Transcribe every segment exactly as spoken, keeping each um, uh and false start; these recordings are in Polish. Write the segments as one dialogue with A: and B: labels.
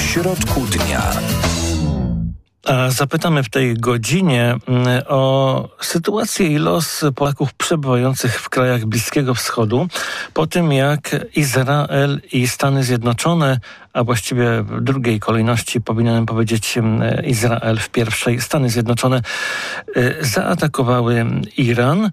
A: środku dnia.
B: A zapytamy w tej godzinie o sytuację i los Polaków przebywających w krajach Bliskiego Wschodu po tym, jak Izrael i Stany Zjednoczone, a właściwie w drugiej kolejności powinienem powiedzieć Izrael, w pierwszej Stany Zjednoczone, zaatakowały Iran.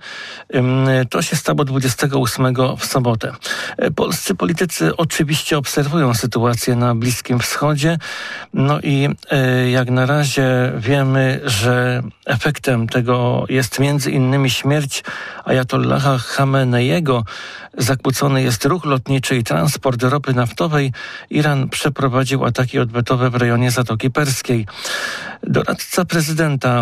B: To się stało dwudziestego ósmego w sobotę. Polscy politycy oczywiście obserwują sytuację na Bliskim Wschodzie. No i jak na razie wiemy, że efektem tego jest między innymi śmierć ajatollaha Chameneiego. Zakłócony jest ruch lotniczy i transport ropy naftowej. Iran przeprowadził ataki odwetowe w rejonie Zatoki Perskiej. Doradca prezydenta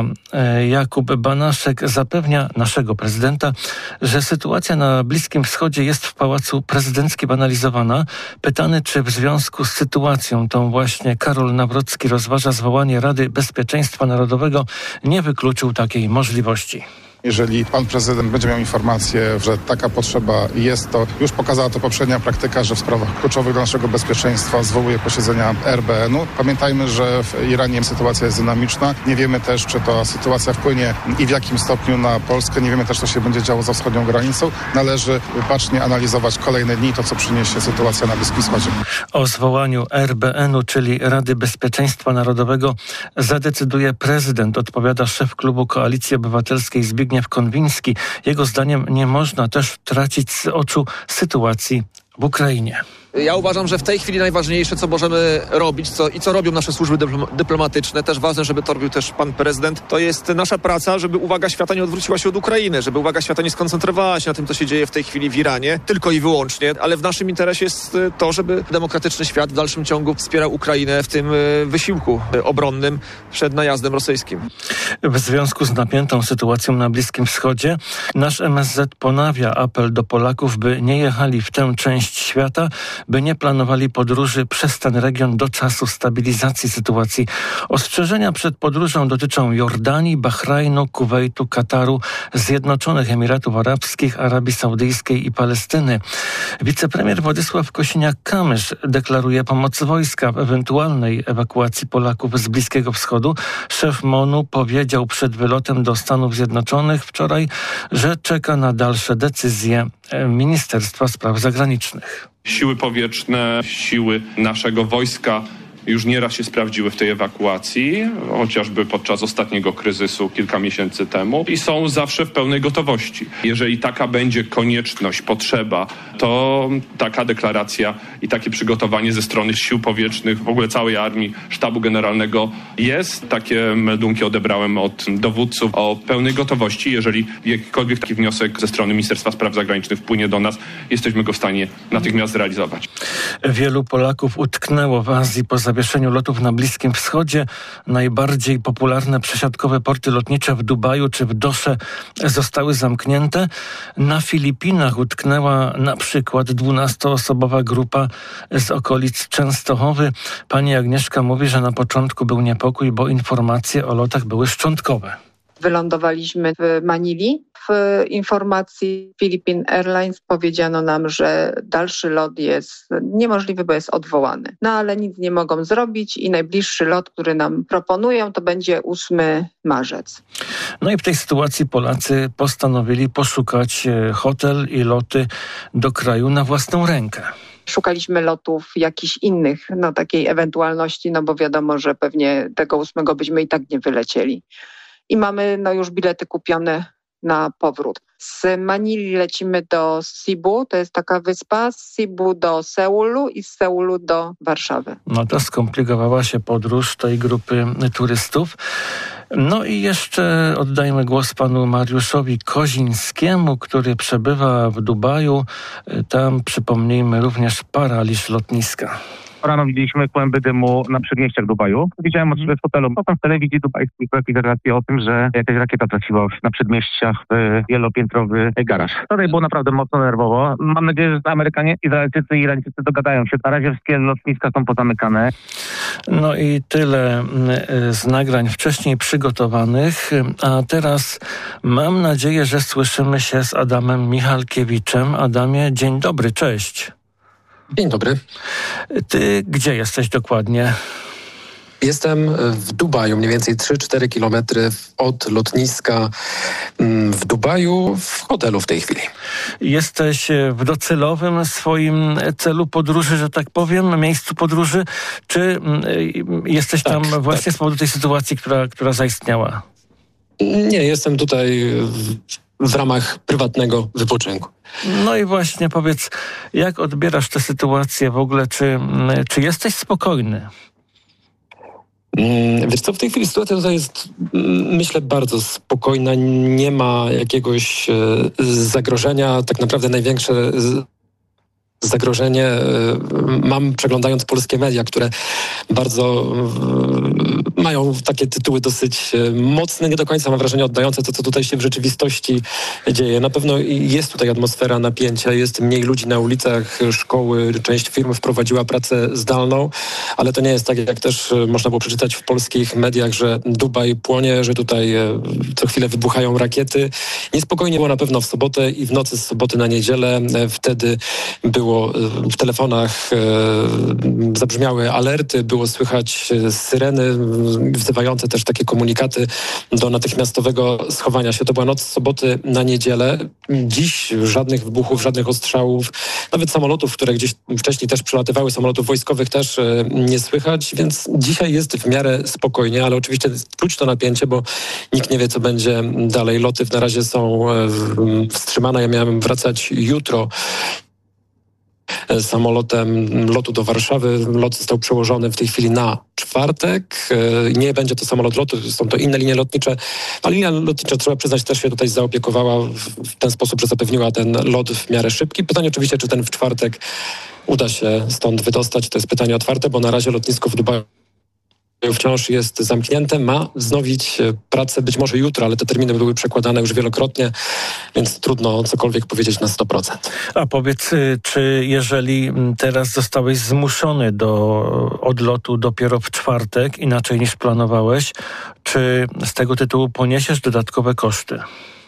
B: Jakub Banaszek zapewnia naszego prezydenta, że sytuacja na Bliskim Wschodzie jest w Pałacu Prezydenckim analizowana. Pytany, czy w związku z sytuacją tą właśnie Karol Nawrocki rozważa zwołanie Rady Bezpieczeństwa Narodowego, nie wykluczył takiej możliwości.
C: Jeżeli pan prezydent będzie miał informację, że taka potrzeba jest, to już pokazała to poprzednia praktyka, że w sprawach kluczowych dla naszego bezpieczeństwa zwołuje posiedzenia R B N u. Pamiętajmy, że w Iranie sytuacja jest dynamiczna. Nie wiemy też, czy ta sytuacja wpłynie i w jakim stopniu na Polskę. Nie wiemy też, co się będzie działo za wschodnią granicą. Należy bacznie analizować kolejne dni, to co przyniesie sytuacja na Bliskim Wschodzie.
B: O zwołaniu R B N u, czyli Rady Bezpieczeństwa Narodowego, zadecyduje prezydent, odpowiada szef klubu Koalicji Obywatelskiej Zbigniew Konwiński. Jego zdaniem nie można też tracić z oczu sytuacji w Ukrainie.
D: Ja uważam, że w tej chwili najważniejsze, co możemy robić co, i co robią nasze służby dyplomatyczne, też ważne, żeby to robił też pan prezydent, to jest nasza praca, żeby uwaga świata nie odwróciła się od Ukrainy, żeby uwaga świata nie skoncentrowała się na tym, co się dzieje w tej chwili w Iranie, tylko i wyłącznie, ale w naszym interesie jest to, żeby demokratyczny świat w dalszym ciągu wspierał Ukrainę w tym wysiłku obronnym przed najazdem rosyjskim.
B: W związku z napiętą sytuacją na Bliskim Wschodzie nasz M S Z ponawia apel do Polaków, by nie jechali w tę część świata, by nie planowali podróży przez ten region do czasu stabilizacji sytuacji. Ostrzeżenia przed podróżą dotyczą Jordanii, Bahrajnu, Kuwejtu, Kataru, Zjednoczonych Emiratów Arabskich, Arabii Saudyjskiej i Palestyny. Wicepremier Władysław Kosiniak-Kamysz deklaruje pomoc wojska w ewentualnej ewakuacji Polaków z Bliskiego Wschodu. Szef M O N u powiedział przed wylotem do Stanów Zjednoczonych wczoraj, że czeka na dalsze decyzje Ministerstwa Spraw Zagranicznych.
E: Siły powietrzne, siły naszego wojska już nieraz się sprawdziły w tej ewakuacji, chociażby podczas ostatniego kryzysu kilka miesięcy temu i są zawsze w pełnej gotowości. Jeżeli taka będzie konieczność, potrzeba, to taka deklaracja i takie przygotowanie ze strony sił powietrznych, w ogóle całej armii, sztabu generalnego jest. Takie meldunki odebrałem od dowódców o pełnej gotowości. Jeżeli jakikolwiek taki wniosek ze strony Ministerstwa Spraw Zagranicznych wpłynie do nas, jesteśmy go w stanie natychmiast zrealizować.
B: Wielu Polaków utknęło w Azji po zawieszeniu lotów na Bliskim Wschodzie. Najbardziej popularne przesiadkowe porty lotnicze w Dubaju czy w Dosze zostały zamknięte. Na Filipinach utknęła na przykład dwunastoosobowa grupa z okolic Częstochowy. Pani Agnieszka mówi, że na początku był niepokój, bo informacje o lotach były szczątkowe.
F: Wylądowaliśmy w Manili. W informacji Philippine Airlines powiedziano nam, że dalszy lot jest niemożliwy, bo jest odwołany. No ale nic nie mogą zrobić i najbliższy lot, który nam proponują, to będzie ósmego marca.
B: No i w tej sytuacji Polacy postanowili poszukać hotel i loty do kraju na własną rękę.
F: Szukaliśmy lotów jakichś innych, no takiej ewentualności, no bo wiadomo, że pewnie tego ósmego byśmy i tak nie wylecieli. I mamy no już bilety kupione na powrót. Z Manili lecimy do Cebu, to jest taka wyspa, z Cebu do Seulu i z Seulu do Warszawy.
B: No to skomplikowała się podróż tej grupy turystów. No i jeszcze oddajmy głos panu Mariuszowi Kozińskiemu, który przebywa w Dubaju. Tam, przypomnijmy, również paraliż lotniska.
G: Rano widzieliśmy kłęby dymu na przedmieściach Dubaju. Widziałem od z hotelu. Potem w telewizji dubajskiej jakieś relacje o tym, że jakaś rakieta trafiła na przedmieściach w wielopiętrowy garaż. Wczoraj było naprawdę mocno nerwowo. Mam nadzieję, że Amerykanie, Izraelczycy i Irańczycy dogadają się. Na razie wszystkie lotniska są pozamykane.
B: No i tyle z nagrań wcześniej przygotowanych. A teraz mam nadzieję, że słyszymy się z Adamem Michalkiewiczem. Adamie, dzień dobry, cześć.
A: Dzień dobry.
B: Ty gdzie jesteś dokładnie?
A: Jestem w Dubaju, mniej więcej trzy cztery kilometry od lotniska w Dubaju, w hotelu w tej chwili.
B: Jesteś w docelowym swoim celu podróży, że tak powiem, miejscu podróży, czy jesteś tam tak, właśnie tak. z powodu tej sytuacji, która, która zaistniała?
A: Nie, jestem tutaj w, w ramach prywatnego wypoczynku.
B: No i właśnie powiedz, jak odbierasz tę sytuację w ogóle, czy, czy jesteś spokojny?
A: Wiesz co, w tej chwili sytuacja tutaj jest, myślę, bardzo spokojna. Nie ma jakiegoś zagrożenia. Tak naprawdę największe zagrożenie mam, przeglądając polskie media, które bardzo mają takie tytuły dosyć mocne, nie do końca mam wrażenie oddające to, co tutaj się w rzeczywistości dzieje. Na pewno jest tutaj atmosfera napięcia, jest mniej ludzi na ulicach, szkoły, część firm wprowadziła pracę zdalną, ale to nie jest tak, jak też można było przeczytać w polskich mediach, że Dubaj płonie, że tutaj co chwilę wybuchają rakiety. Niespokojnie było na pewno w sobotę i w nocy z soboty na niedzielę. Wtedy było w telefonach e, zabrzmiały alerty, było słychać syreny wzywające też takie komunikaty do natychmiastowego schowania się. To była noc z soboty na niedzielę. Dziś żadnych wybuchów, żadnych ostrzałów, nawet samolotów, które gdzieś wcześniej też przylatywały, samolotów wojskowych też e, nie słychać, więc dzisiaj jest w miarę spokojnie, ale oczywiście czuć to napięcie, bo nikt nie wie, co będzie dalej. Loty na razie są e, wstrzymane. Ja miałem wracać jutro samolotem lotu do Warszawy. Lot został przełożony w tej chwili na czwartek. Nie będzie to samolot lotu, są to inne linie lotnicze. A linia lotnicza, trzeba przyznać, też się tutaj zaopiekowała w ten sposób, że zapewniła ten lot w miarę szybki. Pytanie oczywiście, czy ten w czwartek uda się stąd wydostać. To jest pytanie otwarte, bo na razie lotnisko w Dubaju wciąż jest zamknięte, ma wznowić pracę być może jutro, ale te terminy były przekładane już wielokrotnie, więc trudno cokolwiek powiedzieć na sto procent.
B: A powiedz, czy jeżeli teraz zostałeś zmuszony do odlotu dopiero w czwartek, inaczej niż planowałeś, czy z tego tytułu poniesiesz dodatkowe koszty?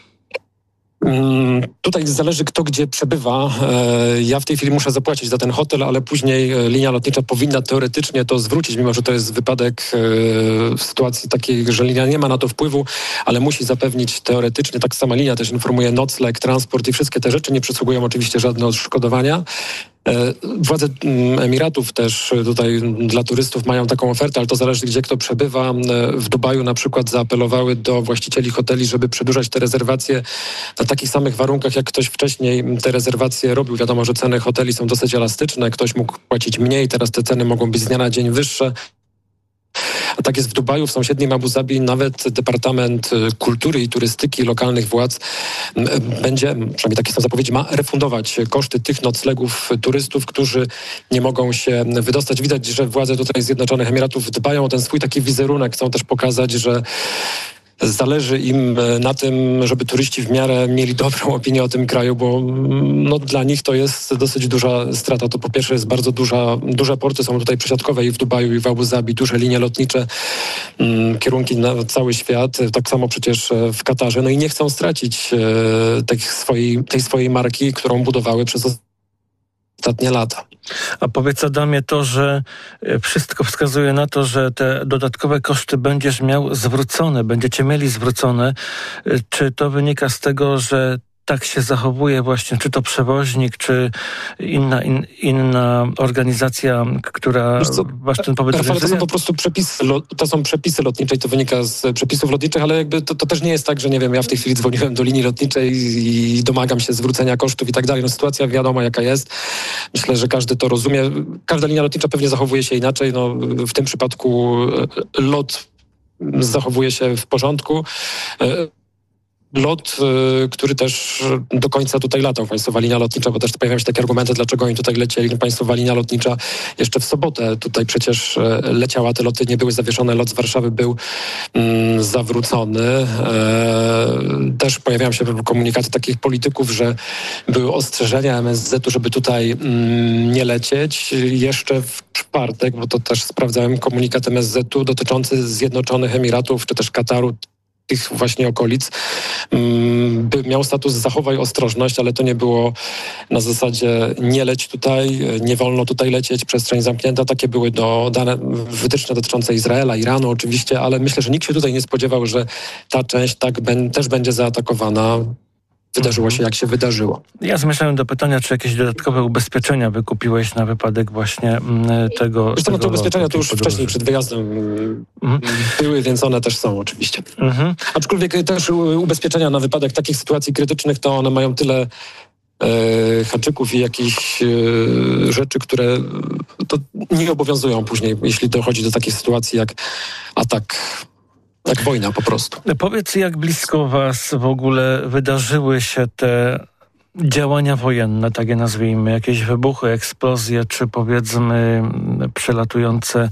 A: Tutaj zależy, kto gdzie przebywa. Ja w tej chwili muszę zapłacić za ten hotel, ale później linia lotnicza powinna teoretycznie to zwrócić, mimo że to jest wypadek w sytuacji takiej, że linia nie ma na to wpływu, ale musi zapewnić teoretycznie. Tak sama linia też informuje nocleg, transport i wszystkie te rzeczy. Nie przysługują oczywiście żadne odszkodowania. Władze Emiratów też tutaj dla turystów mają taką ofertę, ale to zależy, gdzie kto przebywa. W Dubaju na przykład zaapelowały do właścicieli hoteli, żeby przedłużać te rezerwacje na takich samych warunkach, jak ktoś wcześniej te rezerwacje robił. Wiadomo, że ceny hoteli są dosyć elastyczne, ktoś mógł płacić mniej, teraz te ceny mogą być z dnia na dzień wyższe. A tak jest w Dubaju, w sąsiednim Abu Zabi. Nawet Departament Kultury i Turystyki lokalnych władz będzie, przynajmniej takie są zapowiedzi, ma refundować koszty tych noclegów turystów, którzy nie mogą się wydostać. Widać, że władze tutaj Zjednoczonych Emiratów dbają o ten swój taki wizerunek. Chcą też pokazać, że zależy im na tym, żeby turyści w miarę mieli dobrą opinię o tym kraju, bo no, dla nich to jest dosyć duża strata. To po pierwsze jest bardzo duża, duże porty są tutaj przesiadkowe i w Dubaju, i w Abu Zabi, duże linie lotnicze, mm, kierunki na cały świat, tak samo przecież w Katarze. No i nie chcą stracić e, tej, swojej, tej swojej marki, którą budowały przez ostatnie lata.
B: A powiedz, Adamie, to, że wszystko wskazuje na to, że te dodatkowe koszty będziesz miał zwrócone, będziecie mieli zwrócone. Czy to wynika z tego, że tak się zachowuje właśnie, czy to przewoźnik, czy inna, in, inna organizacja, która wasz ten pobyt
A: realizuje? To są po prostu przepisy, to są przepisy lotnicze i to wynika z przepisów lotniczych, ale jakby to, to też nie jest tak, że nie wiem, ja w tej chwili dzwoniłem do linii lotniczej i, i domagam się zwrócenia kosztów i tak dalej. No sytuacja wiadomo jaka jest. Myślę, że każdy to rozumie. Każda linia lotnicza pewnie zachowuje się inaczej. No, w tym przypadku lot zachowuje się w porządku. Lot, y, który też do końca tutaj latał, państwowa linia lotnicza, bo też pojawiają się takie argumenty, dlaczego oni tutaj lecieli. Państwowa linia lotnicza jeszcze w sobotę tutaj przecież y, leciała, te loty nie były zawieszone, lot z Warszawy był y, zawrócony. E, też pojawiają się komunikaty takich polityków, że były ostrzeżenia M S Z-u, żeby tutaj y, nie lecieć. Jeszcze w czwartek, bo to też sprawdzałem komunikat M S Z-u dotyczący Zjednoczonych Emiratów, czy też Kataru, tych właśnie okolic, by miał status zachowaj ostrożność, ale to nie było na zasadzie nie leć tutaj, nie wolno tutaj lecieć, przestrzeń zamknięta. Takie były do, dane wytyczne dotyczące Izraela, Iranu oczywiście, ale myślę, że nikt się tutaj nie spodziewał, że ta część tak ben, też będzie zaatakowana. Wydarzyło się, jak się wydarzyło.
B: Ja zmierzałem do pytania, czy jakieś dodatkowe ubezpieczenia wykupiłeś na wypadek właśnie tego...
A: Zresztą
B: tego
A: te ubezpieczenia to już
B: podróży.
A: wcześniej przed wyjazdem mhm. były, więc one też są oczywiście.
B: Mhm.
A: Aczkolwiek też ubezpieczenia na wypadek takich sytuacji krytycznych, to one mają tyle e, haczyków i jakichś e, rzeczy, które to nie obowiązują później, jeśli dochodzi do takiej sytuacji jak atak. Jak wojna po prostu.
B: Powiedz, jak blisko was w ogóle wydarzyły się te działania wojenne, tak je nazwijmy, jakieś wybuchy, eksplozje, czy powiedzmy przelatujące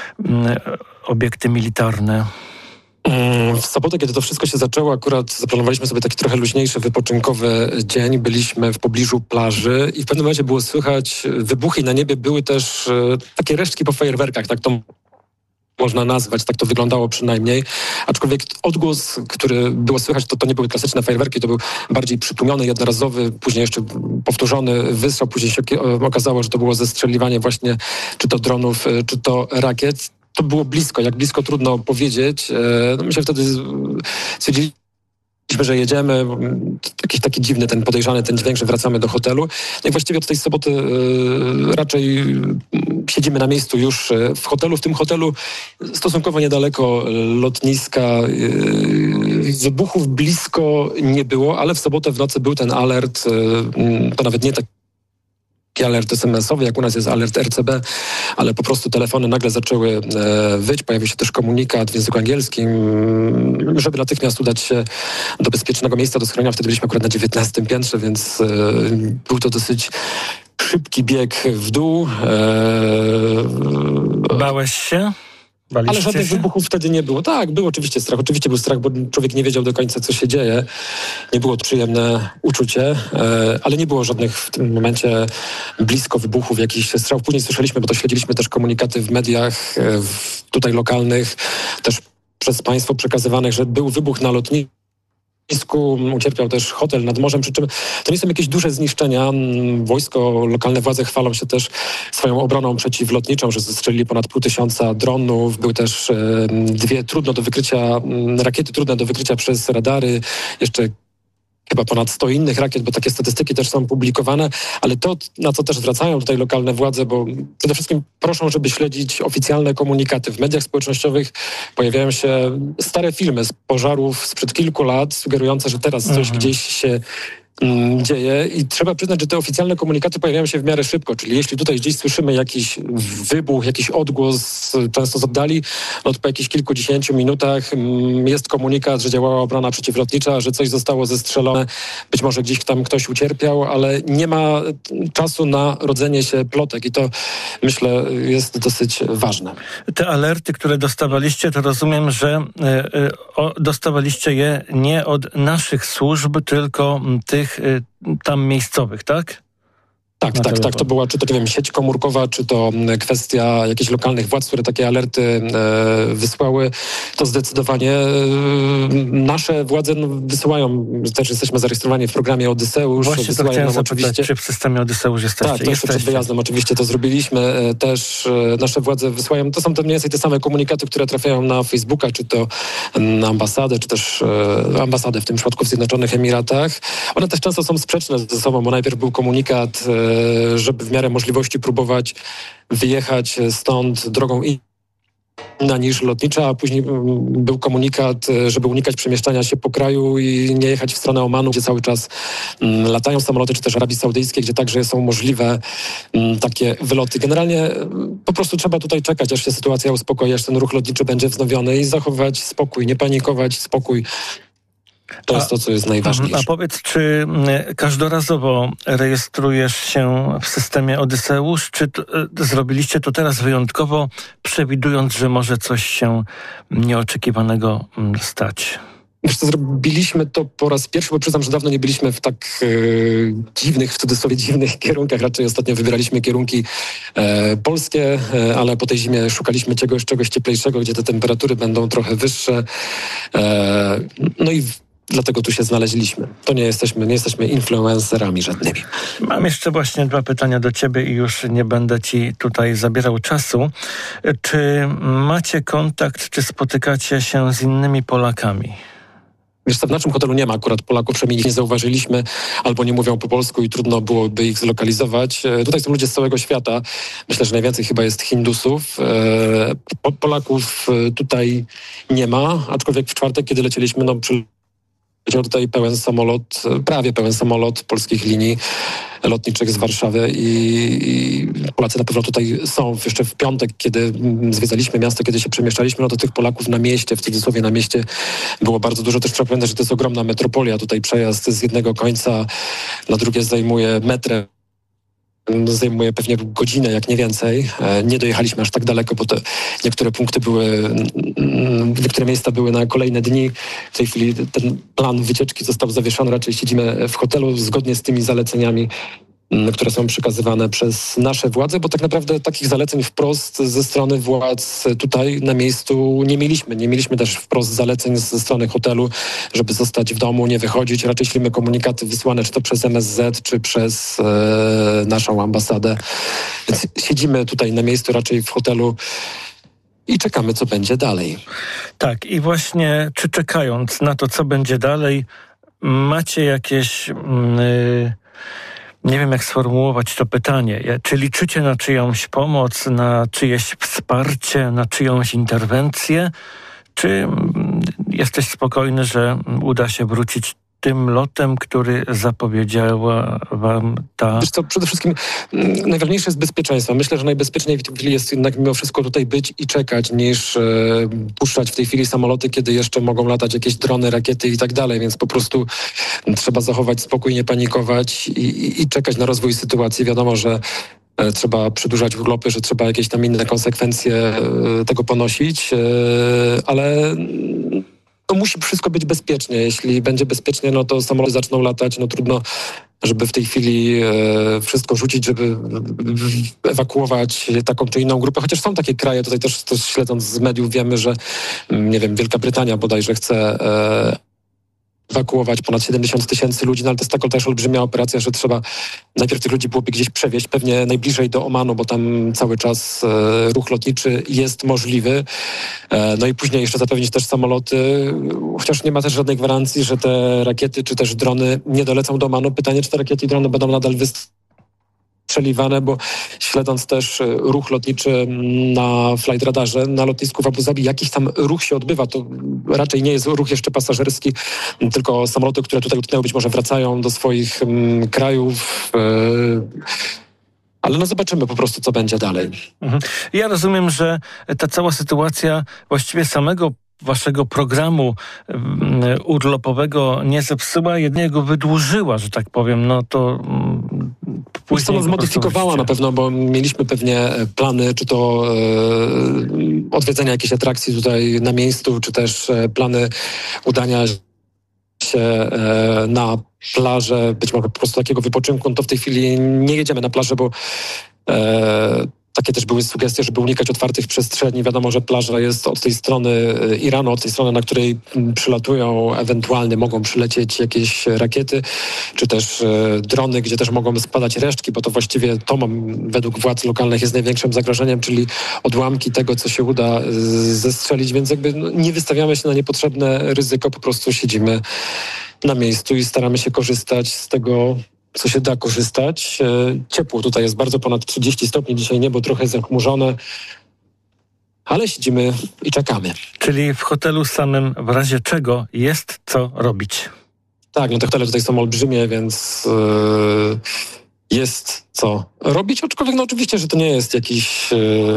B: obiekty militarne?
A: W sobotę, kiedy to wszystko się zaczęło, akurat zaplanowaliśmy sobie taki trochę luźniejszy, wypoczynkowy dzień. Byliśmy w pobliżu plaży i w pewnym momencie było słychać wybuchy i na niebie były też takie resztki po fajerwerkach, tak to można nazwać, tak to wyglądało przynajmniej. Aczkolwiek odgłos, który było słychać, to, to nie były klasyczne fajerwerki, to był bardziej przytłumiony, jednorazowy, później jeszcze powtórzony wystrzał. Później się okazało, że to było zestrzeliwanie właśnie czy to dronów, czy to rakiet. To było blisko, jak blisko trudno powiedzieć. No my się wtedy stwierdziliśmy, że jedziemy, jakiś taki dziwny, ten podejrzany, ten dźwięk, że wracamy do hotelu. No i właściwie od tej soboty yy, raczej siedzimy na miejscu już w hotelu. W tym hotelu stosunkowo niedaleko lotniska. Yy, wybuchów blisko nie było, ale w sobotę w nocy był ten alert, yy, to nawet nie tak alert es em esowy, jak u nas jest alert er ce be, ale po prostu telefony nagle zaczęły e, wyć, pojawił się też komunikat w języku angielskim, żeby natychmiast udać się do bezpiecznego miejsca do schronienia. Wtedy byliśmy akurat na dziewiętnastym piętrze, więc e, był to dosyć szybki bieg w dół.
B: E, Bałeś się? Baliście
A: Ale żadnych
B: się?
A: wybuchów wtedy nie było. Tak, był oczywiście strach. Oczywiście był strach, bo człowiek nie wiedział do końca, co się dzieje. Nie było to przyjemne uczucie, ale nie było żadnych w tym momencie blisko wybuchów, jakichś strzałów. Później słyszeliśmy, bo to śledziliśmy też komunikaty w mediach tutaj lokalnych, też przez państwo przekazywanych, że był wybuch na lotnisku. Ucierpiał też hotel nad morzem, przy czym to nie są jakieś duże zniszczenia. Wojsko, lokalne władze chwalą się też swoją obroną przeciwlotniczą, że zestrzelili ponad pół tysiąca dronów. Były też e, dwie trudno do wykrycia, rakiety trudne do wykrycia przez radary. Jeszcze chyba ponad sto innych rakiet, bo takie statystyki też są publikowane, ale to, na co też zwracają tutaj lokalne władze, bo przede wszystkim proszą, żeby śledzić oficjalne komunikaty. W mediach społecznościowych pojawiają się stare filmy z pożarów sprzed kilku lat, sugerujące, że teraz coś mhm. gdzieś się mm, dzieje i trzeba przyznać, że te oficjalne komunikaty pojawiają się w miarę szybko, czyli jeśli tutaj gdzieś słyszymy jakiś wybuch, jakiś odgłos, często z oddali, no to po jakichś kilkudziesięciu minutach mm, jest komunikat, że działała obrona przeciwlotnicza, że coś zostało zestrzelone, być może gdzieś tam ktoś ucierpiał, ale nie ma czasu na rodzenie się plotek i to, myślę, jest dosyć ważne.
B: Te alerty, które dostawaliście, to rozumiem, że y, y, o, dostawaliście je nie od naszych służb, tylko tych y, tam miejscowych, tak?
A: Tak, tak, telefon. tak. To była czy to, nie wiem, sieć komórkowa, czy to kwestia jakichś lokalnych władz, które takie alerty e, wysłały. To zdecydowanie e, nasze władze no, wysyłają, też jesteśmy zarejestrowani w programie Odyseusz.
B: Właśnie to
A: wysyłają
B: chciałem
A: nam
B: zapytać,
A: oczywiście,
B: czy w systemie Odyseusz jesteście?
A: Tak, to jeszcze przed wyjazdem oczywiście to zrobiliśmy. E, też e, nasze władze wysyłają, to są te mniej więcej te same komunikaty, które trafiają na Facebooka, czy to na ambasadę, czy też e, ambasadę w tym przypadku w Zjednoczonych Emiratach. One też często są sprzeczne ze sobą, bo najpierw był komunikat, e, żeby w miarę możliwości próbować wyjechać stąd drogą inna niż lotnicza, a później był komunikat, żeby unikać przemieszczania się po kraju i nie jechać w stronę Omanu, gdzie cały czas latają samoloty, czy też Arabii Saudyjskiej, gdzie także są możliwe takie wyloty. Generalnie po prostu trzeba tutaj czekać, aż się sytuacja uspokoi, aż ten ruch lotniczy będzie wznowiony i zachować spokój, nie panikować, spokój. To jest to, co jest najważniejsze.
B: A powiedz, czy każdorazowo rejestrujesz się w systemie Odyseusz, czy to, zrobiliście to teraz wyjątkowo, przewidując, że może coś się nieoczekiwanego stać?
A: Wiesz co, zrobiliśmy to po raz pierwszy, bo przyznam, że dawno nie byliśmy w tak e, dziwnych, w cudzysłowie dziwnych kierunkach. Raczej ostatnio wybieraliśmy kierunki e, polskie, e, ale po tej zimie szukaliśmy czegoś, czegoś cieplejszego, gdzie te temperatury będą trochę wyższe. E, no i w, dlatego tu się znaleźliśmy. To nie jesteśmy, nie jesteśmy influencerami żadnymi.
B: Mam jeszcze właśnie dwa pytania do ciebie i już nie będę ci tutaj zabierał czasu. Czy macie kontakt, czy spotykacie się z innymi Polakami?
A: Wiesz co, w naszym hotelu nie ma akurat Polaków, przynajmniej nie zauważyliśmy, albo nie mówią po polsku i trudno byłoby ich zlokalizować. E, tutaj są ludzie z całego świata. Myślę, że najwięcej chyba jest Hindusów. E, po, Polaków tutaj nie ma, aczkolwiek w czwartek, kiedy lecieliśmy, no przyleciał tutaj pełen samolot, prawie pełen samolot polskich linii lotniczych z Warszawy i, i Polacy na pewno tutaj są. Jeszcze w piątek, kiedy zwiedzaliśmy miasto, kiedy się przemieszczaliśmy, no to tych Polaków na mieście, w cudzysłowie na mieście było bardzo dużo. Też trzeba pamiętać, że to jest ogromna metropolia. Tutaj przejazd z jednego końca na drugie zajmuje metrem. Zajmuje pewnie godzinę, jak nie więcej. Nie dojechaliśmy aż tak daleko, bo te niektóre punkty były, niektóre miejsca były na kolejne dni. W tej chwili ten plan wycieczki został zawieszony. Raczej siedzimy w hotelu zgodnie z tymi zaleceniami, które są przekazywane przez nasze władze, bo tak naprawdę takich zaleceń wprost ze strony władz tutaj na miejscu nie mieliśmy. Nie mieliśmy też wprost zaleceń ze strony hotelu, żeby zostać w domu, nie wychodzić. Raczej ślimy komunikaty wysłane czy to przez M S Z, czy przez e, naszą ambasadę. Więc siedzimy tutaj na miejscu, raczej w hotelu i czekamy, co będzie dalej.
B: Tak, i właśnie czy czekając na to, co będzie dalej, macie jakieś... Yy... Nie wiem, jak sformułować to pytanie. Czy liczycie na czyjąś pomoc, na czyjeś wsparcie, na czyjąś interwencję? Czy jesteś spokojny, że uda się wrócić tym lotem, który zapowiedziała wam ta...
A: Wiesz co, przede wszystkim najważniejsze jest bezpieczeństwo. Myślę, że najbezpieczniej w tej chwili jest jednak mimo wszystko tutaj być i czekać, niż e, puszczać w tej chwili samoloty, kiedy jeszcze mogą latać jakieś drony, rakiety i tak dalej, więc po prostu trzeba zachować spokój, nie panikować i, i, i czekać na rozwój sytuacji. Wiadomo, że e, trzeba przedłużać urlopy, że trzeba jakieś tam inne konsekwencje e, tego ponosić, e, ale... To musi wszystko być bezpiecznie. Jeśli będzie bezpiecznie, no to samoloty zaczną latać. No trudno, żeby w tej chwili e, wszystko rzucić, żeby ewakuować taką czy inną grupę. Chociaż są takie kraje, tutaj też, też śledząc z mediów wiemy, że nie wiem, Wielka Brytania bodajże chce e, ewakuować ponad siedemdziesiąt tysięcy ludzi, no ale to jest taka też olbrzymia operacja, że trzeba najpierw tych ludzi byłoby gdzieś przewieźć, pewnie najbliżej do Omanu, bo tam cały czas e, ruch lotniczy jest możliwy. E, no i później jeszcze zapewnić też samoloty, chociaż nie ma też żadnej gwarancji, że te rakiety czy też drony nie dolecą do Omanu. Pytanie, czy te rakiety i drony będą nadal wystrzeliwane, bo śledząc też ruch lotniczy na flight radarze na lotnisku w Abu Zabi, jakiś tam ruch się odbywa. To raczej nie jest ruch jeszcze pasażerski, tylko samoloty, które tutaj utknęły, być może wracają do swoich um, krajów. Yy. Ale no zobaczymy po prostu, co będzie dalej.
B: Mhm. Ja rozumiem, że ta cała sytuacja właściwie samego waszego programu um, urlopowego nie zepsuła, jednego wydłużyła, że tak powiem. No to um,
A: Wiesz co, no zmodyfikowała na pewno, bo mieliśmy pewnie plany, czy to e, odwiedzenia jakiejś atrakcji tutaj na miejscu, czy też e, plany udania się e, na plażę, być może po prostu takiego wypoczynku. No to w tej chwili nie jedziemy na plażę, bo e, takie też były sugestie, żeby unikać otwartych przestrzeni. Wiadomo, że plaża jest od tej strony Iranu, od tej strony, na której przylatują, ewentualnie mogą przylecieć jakieś rakiety, czy też e, drony, gdzie też mogą spadać resztki, bo to właściwie to mam, według władz lokalnych jest największym zagrożeniem, czyli odłamki tego, co się uda e, zestrzelić, więc jakby no, nie wystawiamy się na niepotrzebne ryzyko, po prostu siedzimy na miejscu i staramy się korzystać z tego, co się da korzystać. Ciepło tutaj jest bardzo, ponad trzydzieści stopni. Dzisiaj niebo trochę zachmurzone, ale siedzimy i czekamy.
B: Czyli w hotelu samym w razie czego jest co robić?
A: Tak, no te hotele tutaj są olbrzymie, więc yy, jest co robić, aczkolwiek no oczywiście, że to nie jest jakiś,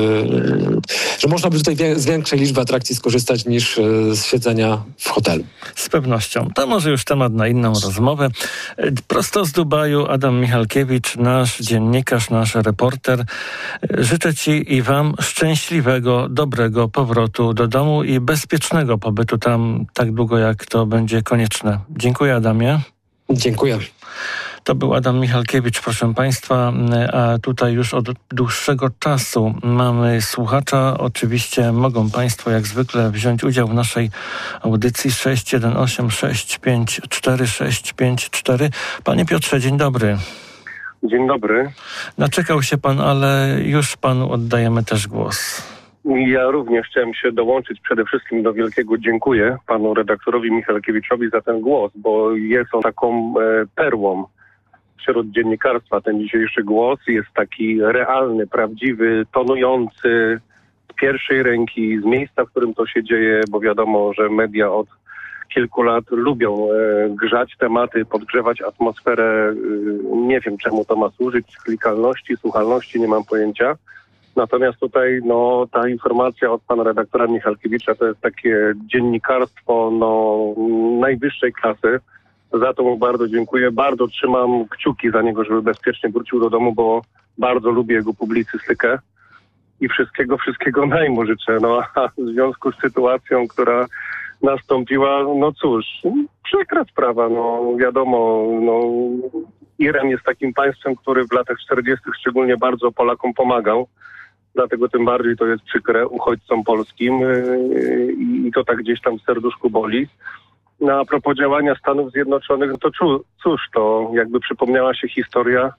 A: yy, że można by tutaj wie, z większej liczby atrakcji skorzystać niż yy, z siedzenia w hotelu.
B: Z pewnością. To może już temat na inną rozmowę. Prosto z Dubaju Adam Michalkiewicz, nasz dziennikarz, nasz reporter. Życzę Ci i Wam szczęśliwego, dobrego powrotu do domu i bezpiecznego pobytu tam tak długo, jak to będzie konieczne. Dziękuję, Adamie.
A: Dziękuję.
B: To był Adam Michalkiewicz, proszę Państwa, a tutaj już od dłuższego czasu mamy słuchacza. Oczywiście mogą Państwo jak zwykle wziąć udział w naszej audycji sześć jeden osiem sześć pięć cztery sześć pięć cztery. Panie Piotrze, dzień dobry.
H: Dzień dobry.
B: Naczekał się Pan, ale już Panu oddajemy też głos.
H: Ja również chciałem się dołączyć przede wszystkim do wielkiego dziękuję panu redaktorowi Michalkiewiczowi za ten głos, bo jest on taką e, perłą wśród dziennikarstwa. Ten dzisiejszy głos jest taki realny, prawdziwy, tonujący z pierwszej ręki, z miejsca, w którym to się dzieje, bo wiadomo, że media od kilku lat lubią e, grzać tematy, podgrzewać atmosferę. E, nie wiem, czemu to ma służyć, klikalności, słuchalności, nie mam pojęcia. Natomiast tutaj no, ta informacja od pana redaktora Michalkiewicza to jest takie dziennikarstwo no, najwyższej klasy. Za to mu bardzo dziękuję. Bardzo trzymam kciuki za niego, żeby bezpiecznie wrócił do domu, bo bardzo lubię jego publicystykę i wszystkiego, wszystkiego najmu życzę. No, a w związku z sytuacją, która nastąpiła, no cóż, przykra sprawa. No, wiadomo, no, Iran jest takim państwem, który w latach czterdziestych szczególnie bardzo Polakom pomagał. Dlatego tym bardziej to jest przykre uchodźcom polskim yy, i to tak gdzieś tam w serduszku boli. No, a propos działania Stanów Zjednoczonych, to cóż, to jakby przypomniała się historia,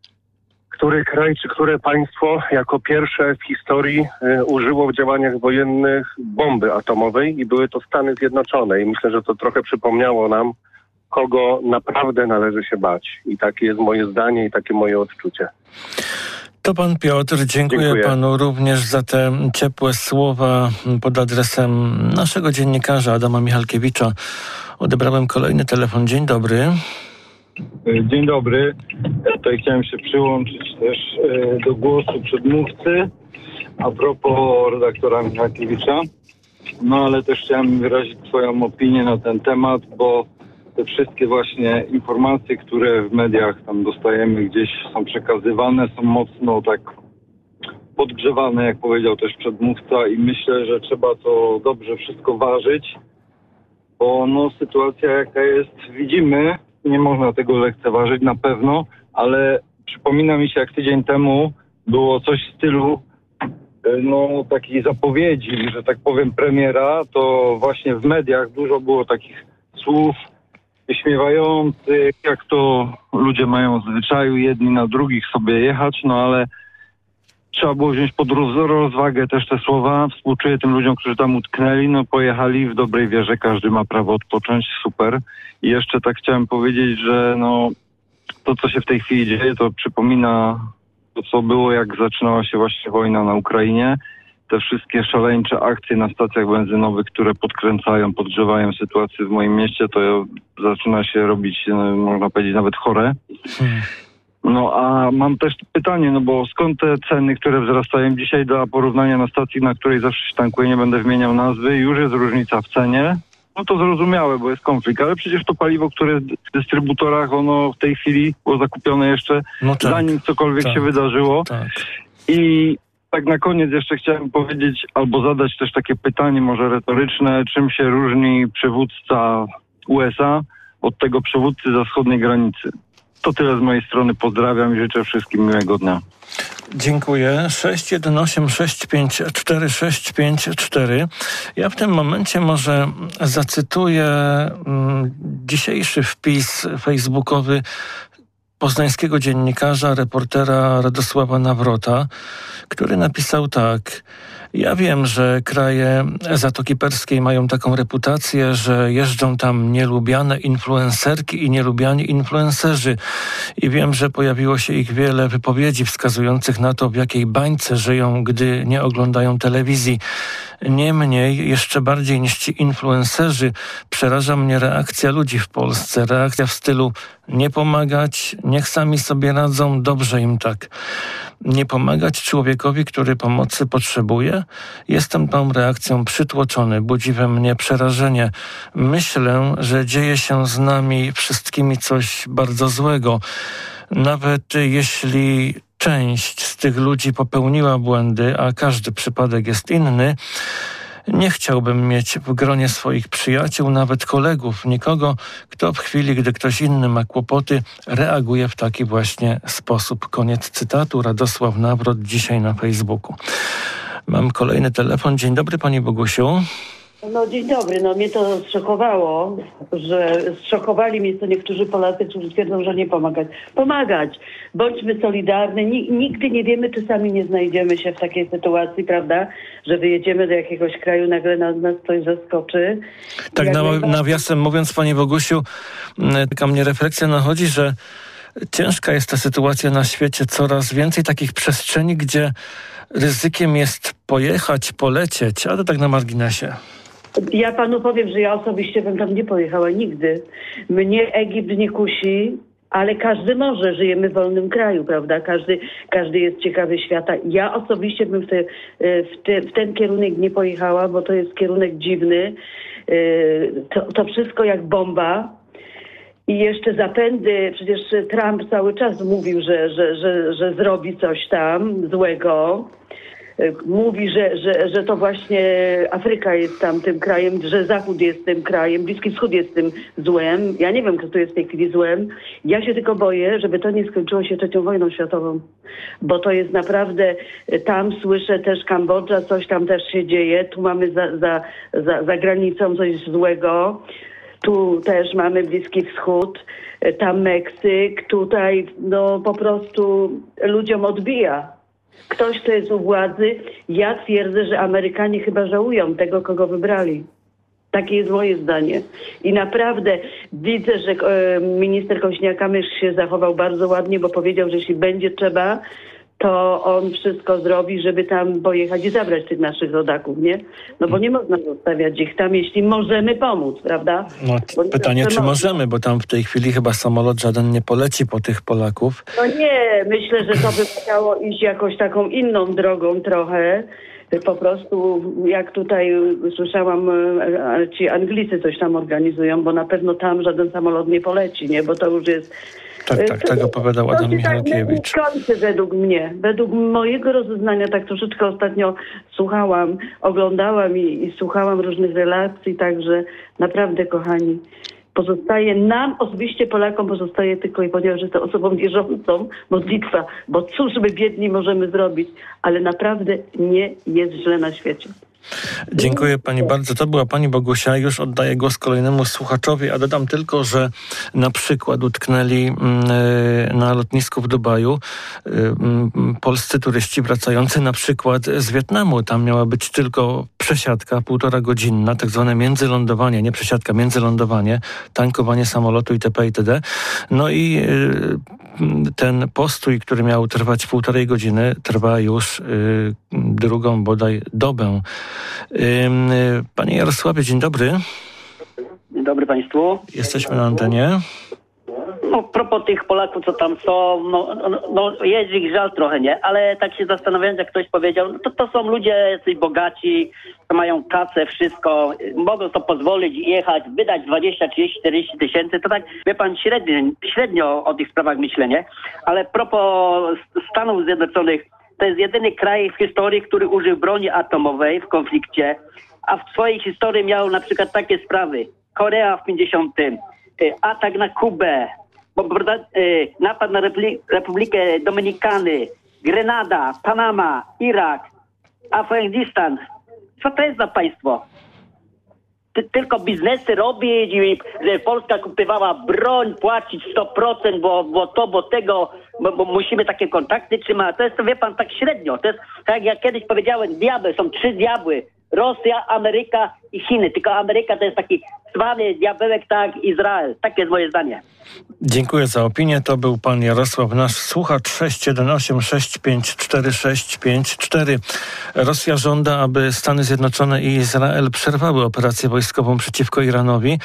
H: który kraj czy które państwo jako pierwsze w historii y, użyło w działaniach wojennych bomby atomowej i były to Stany Zjednoczone. I myślę, że to trochę przypomniało nam, kogo naprawdę należy się bać. I takie jest moje zdanie i takie moje odczucie.
B: To pan Piotr, dziękuję, dziękuję panu również za te ciepłe słowa pod adresem naszego dziennikarza Adama Michalkiewicza. Odebrałem kolejny telefon. Dzień dobry.
I: Dzień dobry. Ja tutaj chciałem się przyłączyć też do głosu przedmówcy a propos redaktora Michalkiewicza. No ale też chciałem wyrazić swoją opinię na ten temat, bo te wszystkie właśnie informacje, które w mediach tam dostajemy, gdzieś są przekazywane, są mocno tak podgrzewane, jak powiedział też przedmówca, i myślę, że trzeba to dobrze wszystko ważyć, bo no sytuacja jaka jest, widzimy, nie można tego lekceważyć na pewno, ale przypomina mi się, jak tydzień temu było coś w stylu no takiej zapowiedzi, że tak powiem premiera, to właśnie w mediach dużo było takich słów wyśmiewających, jak to ludzie mają w zwyczaju jedni na drugich sobie jechać, no ale trzeba było wziąć pod rozwagę też te słowa. Współczuję tym ludziom, którzy tam utknęli, no pojechali w dobrej wierze, każdy ma prawo odpocząć, super. I jeszcze tak chciałem powiedzieć, że no to, co się w tej chwili dzieje, to przypomina to, co było, jak zaczynała się właśnie wojna na Ukrainie. Te wszystkie szaleńcze akcje na stacjach benzynowych, które podkręcają, podgrzewają sytuację w moim mieście, to zaczyna się robić, można powiedzieć, nawet chore. No a mam też pytanie, no bo skąd te ceny, które wzrastają dzisiaj dla porównania na stacji, na której zawsze się tankuje, nie będę wymieniał nazwy, już jest różnica w cenie. No to zrozumiałe, bo jest konflikt, ale przecież to paliwo, które w dystrybutorach, ono w tej chwili było zakupione jeszcze no tak, zanim cokolwiek tak, się wydarzyło. Tak. I tak na koniec jeszcze chciałem powiedzieć, albo zadać też takie pytanie może retoryczne, czym się różni przywódca U S A od tego przywódcy za wschodniej granicy. To tyle z mojej strony, pozdrawiam i życzę wszystkim miłego dnia.
B: Dziękuję. sześć jeden osiem sześć pięć cztery sześć pięć cztery. Ja w tym momencie może zacytuję mm, dzisiejszy wpis facebookowy poznańskiego dziennikarza, reportera Radosława Nawrota, który napisał tak: Ja wiem, że kraje Zatoki Perskiej mają taką reputację, że jeżdżą tam nielubiane influencerki i nielubiani influencerzy. I wiem, że pojawiło się ich wiele wypowiedzi wskazujących na to, w jakiej bańce żyją, gdy nie oglądają telewizji. Niemniej, jeszcze bardziej niż ci influencerzy, przeraża mnie reakcja ludzi w Polsce. Reakcja w stylu nie pomagać, niech sami sobie radzą, dobrze im tak. Nie pomagać człowiekowi, który pomocy potrzebuje? Jestem tą reakcją przytłoczony, budzi we mnie przerażenie. Myślę, że dzieje się z nami wszystkimi coś bardzo złego. Nawet jeśli część z tych ludzi popełniła błędy, a każdy przypadek jest inny, nie chciałbym mieć w gronie swoich przyjaciół, nawet kolegów, nikogo, kto w chwili, gdy ktoś inny ma kłopoty, reaguje w taki właśnie sposób. Koniec cytatu. Radosław Nawrot dzisiaj na Facebooku. Mam kolejny telefon. Dzień dobry, pani Bogusiu.
J: No dzień dobry, no mnie to zszokowało, że zszokowali mnie to niektórzy Polacy, którzy twierdzą, że nie pomagać. Pomagać! Bądźmy solidarni. Nigdy nie wiemy, czy sami nie znajdziemy się w takiej sytuacji, prawda, że wyjedziemy do jakiegoś kraju, nagle nas, nas coś zaskoczy.
B: Tak, na, nawiasem mówiąc, pani Bogusiu, taka mnie refleksja nachodzi, że ciężka jest ta sytuacja na świecie, coraz więcej takich przestrzeni, gdzie ryzykiem jest pojechać, polecieć, ale tak na marginesie.
J: Ja panu powiem, że ja osobiście bym tam nie pojechała nigdy. Mnie Egipt nie kusi, ale każdy może. Żyjemy w wolnym kraju, prawda? Każdy, każdy jest ciekawy świata. Ja osobiście bym w, te, w, te, w ten kierunek nie pojechała, bo to jest kierunek dziwny. To, to wszystko jak bomba. I jeszcze zapędy, przecież Trump cały czas mówił, że, że, że, że zrobi coś tam złego. Mówi, że, że, że to właśnie Afryka jest tam tym krajem, że Zachód jest tym krajem, Bliski Wschód jest tym złem. Ja nie wiem, kto tu jest w tej chwili złem. Ja się tylko boję, żeby to nie skończyło się trzecią wojną światową. Bo to jest naprawdę, tam słyszę też Kambodża, coś tam też się dzieje. Tu mamy za, za, za, za granicą coś złego. Tu też mamy Bliski Wschód, tam Meksyk. Tutaj no po prostu ludziom odbija. Ktoś, kto jest u władzy, ja twierdzę, że Amerykanie chyba żałują tego, kogo wybrali. Takie jest moje zdanie. I naprawdę widzę, że e, minister Koźniak-Kamysz się zachował bardzo ładnie, bo powiedział, że jeśli będzie trzeba, to on wszystko zrobi, żeby tam pojechać i zabrać tych naszych rodaków, nie? No bo nie można zostawiać ich tam, jeśli możemy pomóc, prawda?
B: No, pytanie, czy możemy, bo tam w tej chwili chyba samolot żaden nie poleci po tych Polaków.
J: No nie, myślę, że to by chciało iść jakoś taką inną drogą trochę. Po prostu, jak tutaj słyszałam, ci Anglicy coś tam organizują, bo na pewno tam żaden samolot nie poleci, nie? Bo to już jest...
B: Tak, tak, tak opowiadał Adam Michalkiewicz.
J: To kończy według mnie. Według mojego rozeznania, tak troszeczkę ostatnio słuchałam, oglądałam i, i słuchałam różnych relacji, także naprawdę, kochani, pozostaje nam, osobiście Polakom, pozostaje tylko i ponieważ jestem osobą wierzącą, modlitwa, bo cóż my biedni możemy zrobić, ale naprawdę nie jest źle na świecie.
B: Dziękuję pani bardzo. To była pani Bogusia. Już oddaję głos kolejnemu słuchaczowi, a dodam tylko, że na przykład utknęli na lotnisku w Dubaju polscy turyści wracający na przykład z Wietnamu. Tam miała być tylko przesiadka półtora godzinna, tak zwane międzylądowanie, nie przesiadka, międzylądowanie, tankowanie samolotu itp. itd. No i ten postój, który miał trwać półtorej godziny, trwa już drugą bodaj dobę. Panie Jarosławie, dzień dobry.
K: Dzień dobry państwu.
B: Jesteśmy na antenie.
K: No, propos tych Polaków, co tam są, no, no, no jest ich żal trochę, nie? Ale tak się zastanawiając, jak ktoś powiedział, no to, to są ludzie jacyś bogaci, to mają kasę, wszystko, mogą to pozwolić jechać, wydać dwadzieścia, trzydzieści, czterdzieści tysięcy, to tak, wie pan, średnio, średnio o tych sprawach myślę, nie? Ale propos Stanów Zjednoczonych, to jest jedyny kraj w historii, który użył broni atomowej w konflikcie, a w swojej historii miał na przykład takie sprawy. Korea w pięćdziesiątym, atak na Kubę, napad na Republikę Dominikany, Grenada, Panama, Irak, Afganistan. Co to jest za państwo? ty, tylko biznesy robić i że Polska kupowała broń, płacić sto procent, bo, bo to, bo tego, bo, bo musimy takie kontakty trzymać. To jest, wie pan, tak średnio. To jest, tak jak kiedyś powiedziałem, diabeł, są trzy diabły. Rosja, Ameryka i Chiny. Tylko Ameryka to jest taki zwany diabełek, tak, Izrael. Takie jest moje zdanie.
B: Dziękuję za opinię. To był pan Jarosław, nasz słuchacz. sześć jeden osiem sześć pięć cztery sześć pięć cztery. Rosja żąda, aby Stany Zjednoczone i Izrael przerwały operację wojskową przeciwko Iranowi.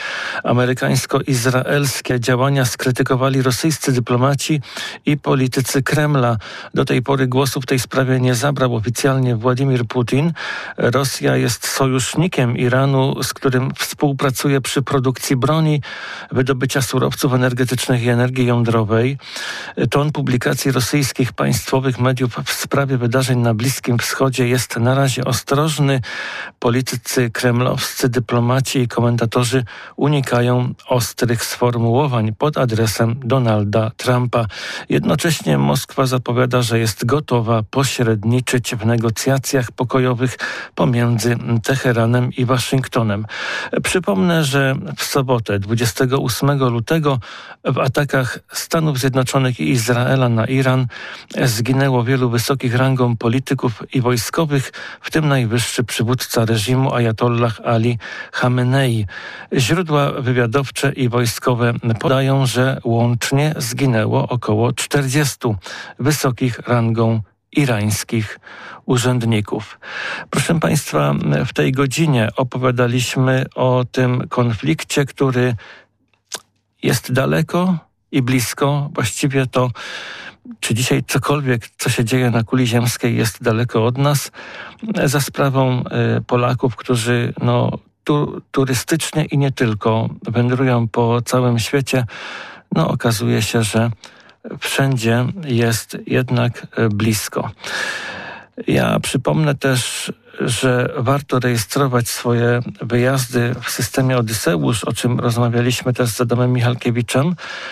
B: Amerykańsko-izraelskie działania skrytykowali rosyjscy dyplomaci i politycy Kremla. Do tej pory głosu w tej sprawie nie zabrał oficjalnie Władimir Putin. Rosja jest sojusznikiem Iranu, z którym współpracuje przy produkcji broni, wydobycia surowców energetycznych i energii jądrowej. Ton publikacji rosyjskich państwowych mediów w sprawie wydarzeń na Bliskim Wschodzie jest na razie ostrożny. Politycy kremlowscy, dyplomaci i komentatorzy unikają ostrych sformułowań pod adresem Donalda Trumpa. Jednocześnie Moskwa zapowiada, że jest gotowa pośredniczyć w negocjacjach pokojowych pomiędzy Teheranem i Waszyngtonem. Przypomnę, że w sobotę dwudziestego ósmego lutego w atakach Stanów Zjednoczonych i Izraela na Iran zginęło wielu wysokich rangą polityków i wojskowych, w tym najwyższy przywódca reżimu Ajatollah Ali Chamenei. Źródła wywiadowcze i wojskowe podają, że łącznie zginęło około czterdziestu wysokich rangą irańskich urzędników. Proszę Państwa, w tej godzinie opowiadaliśmy o tym konflikcie, który jest daleko i blisko. Właściwie to, czy dzisiaj cokolwiek, co się dzieje na kuli ziemskiej, jest daleko od nas, za sprawą Polaków, którzy no, tu, turystycznie i nie tylko wędrują po całym świecie. No, okazuje się, że wszędzie jest jednak blisko. Ja przypomnę też, że warto rejestrować swoje wyjazdy w systemie Odyseusz, o czym rozmawialiśmy też z Adamem Michalkiewiczem.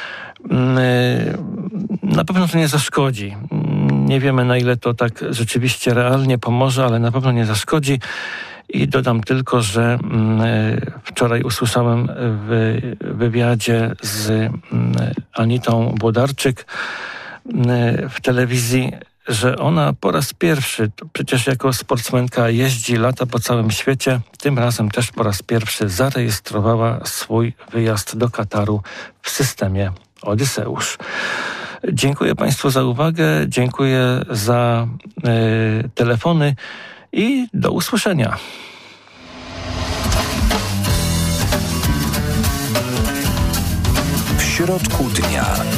B: Na pewno to nie zaszkodzi. Nie wiemy, na ile to tak rzeczywiście realnie pomoże, ale na pewno nie zaszkodzi. I dodam tylko, że wczoraj usłyszałem w wywiadzie z Anitą Włodarczyk w telewizji, że ona po raz pierwszy, przecież jako sportsmenka jeździ, lata po całym świecie, tym razem też po raz pierwszy zarejestrowała swój wyjazd do Kataru w systemie Odyseusz. Dziękuję Państwu za uwagę, dziękuję za y, telefony i do usłyszenia.
L: W środku dnia.